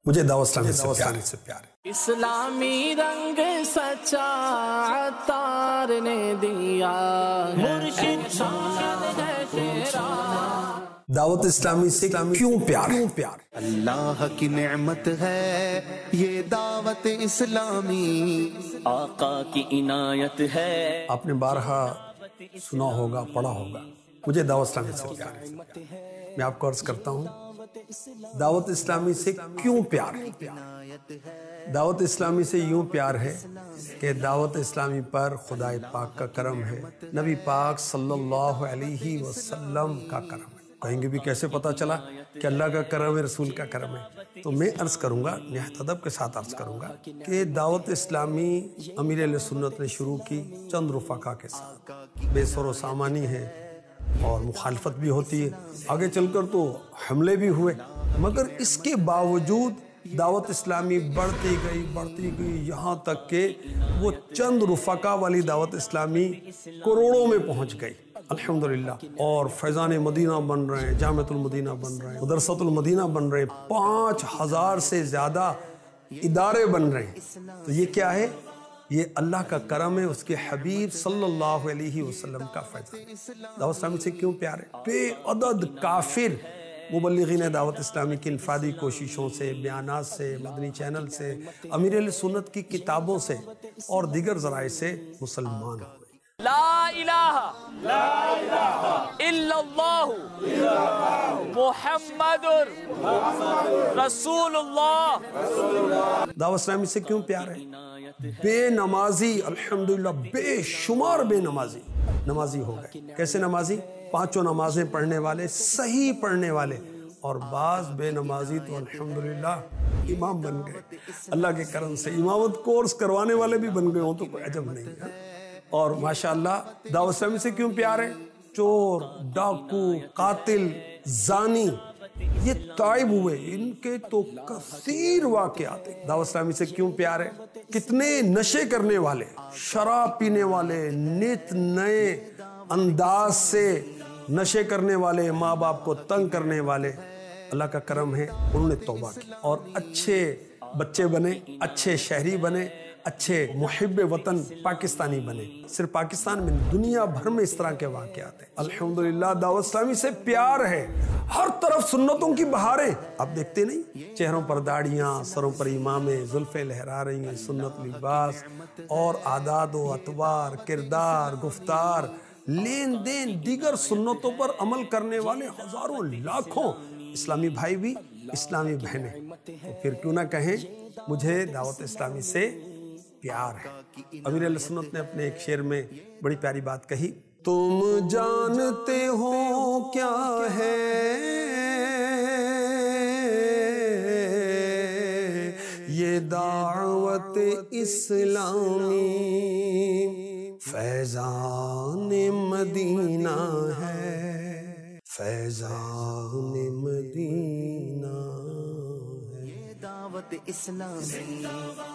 مجھے دعوت اسلامی سے پیار ہے۔ اسلامی رنگ سچا عطار نے دیا، مرشد شان ہے تیرا۔ دعوت اسلامی سے کیوں پیار؟ اللہ کی نعمت ہے یہ دعوت اسلامی، آقا کی عنایت ہے۔ آپ نے بارہا سنا ہوگا، پڑھا ہوگا، مجھے دعوت اسلامی سے پیار ہے۔ میں آپ کو عرض کرتا ہوں دعوت اسلامی سے کیوں پیار ہے۔ دعوت اسلامی سے یوں پیار ہے کہ دعوت اسلامی پر خدا پاک کا کرم ہے، نبی پاک صلی اللہ علیہ وسلم کا کرم ہے۔ کہیں گے بھی کیسے پتا چلا کہ اللہ کا کرم ہے، رسول کا کرم ہے؟ تو میں عرض کروں گا، نہایت ادب کے ساتھ عرض کروں گا کہ دعوت اسلامی امیر اہل سنت نے شروع کی چند رفقا کے ساتھ، بے سر و سامانی ہے اور مخالفت بھی ہوتی ہے، آگے چل کر تو حملے بھی ہوئے، مگر اس کے باوجود دعوت اسلامی بڑھتی گئی یہاں تک کہ وہ چند رفقا والی دعوت اسلامی کروڑوں میں پہنچ گئی الحمدللہ، اور فیضان مدینہ بن رہے ہیں، جامعۃ المدینہ بن رہے ہیں، مدرسۃ المدینہ بن رہے ہیں، 5000 سے زیادہ ادارے بن رہے ہیں۔ تو یہ کیا ہے؟ یہ اللہ کا کرم ہے، اس کے حبیب صلی اللہ علیہ وسلم کا فیضان ہے۔ دعوت اسلامی سے کیوں پیار ہے؟ بے عدد کافر مبلغین دعوت اسلامی کی انفرادی کوششوں سے، بیانات سے، مدنی چینل سے، امیر اہل سنت کی کتابوں سے اور دیگر ذرائع سے مسلمان ہوئے۔ لا الہ الا اللہ محمد رسول اللہ۔ دعوت اسلامی سے کیوں پیار ہے؟ بے نمازی الحمدللہ بے شمار بے نمازی ہو گئے۔ کیسے نمازی؟ 5 نمازیں پڑھنے والے، صحیح پڑھنے والے، اور بعض بے نمازی تو الحمدللہ امام بن گئے اللہ کے کرم سے۔ امامت کورس کروانے والے بھی بن گئے ہوں تو کوئی عجب نہیں ہے۔ اور ماشاءاللہ دعوت اسلامی سے کیوں پیار ہے؟ چور، ڈاکو، قاتل، زانی یہ تائب ہوئے، ان کے تو کثیر واقعات ہیں۔ دعوت اسلامی سے کیوں پیار ہے؟ کتنے نشے کرنے والے، شراب پینے والے، نت نئے انداز سے نشے کرنے والے، ماں باپ کو تنگ کرنے والے، اللہ کا کرم ہے انہوں نے توبہ کی اور اچھے بچے بنے، اچھے شہری بنے، اچھے محب وطن پاکستانی بنے۔ صرف پاکستان میں، دنیا بھر میں اس طرح کے واقعات ہیں الحمدللہ۔ دعوت اسلامی سے پیار ہے، ہر طرف سنتوں کی بہاریں، آپ دیکھتے نہیں؟ چہروں پر داڑیاں، سروں پر امامیں، زلفیں لہرا رہی ہیں، سنت لباس اور عادات و اطوار، کردار، گفتار، لین دین، دیگر سنتوں پر عمل کرنے والے ہزاروں لاکھوں اسلامی بھائی بھی، اسلامی بہنیں۔ تو پھر کیوں نہ کہیں مجھے دعوت اسلامی سے پیار ہے۔ امیر اہل سنت نے اپنے ایک شعر میں بڑی پیاری بات کہی، تم جانتے ہو کیا ہے یہ دعوت اسلامی، فیضان مدینہ ہے، فیضان مدینہ ہے۔ یہ دعوت اسلامی